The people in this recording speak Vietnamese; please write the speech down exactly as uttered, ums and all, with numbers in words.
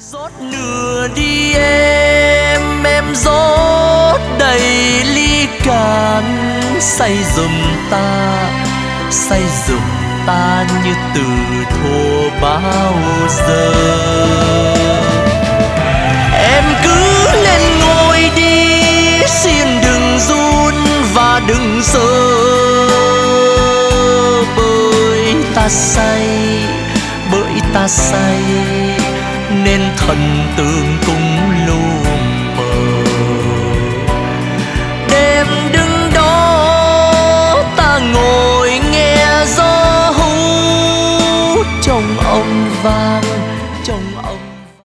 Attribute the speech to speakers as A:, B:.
A: Rót nửa đi em, em rót đầy ly cạn. Say giùm ta, say giùm ta như từ thuở bao giờ. Em cứ lên ngồi đi, xin đừng run và đừng sợ. Bởi ta say, bởi ta say nên thần tượng cũng lu mờ. Đêm đứng đó ta ngồi nghe gió hú trong ông vang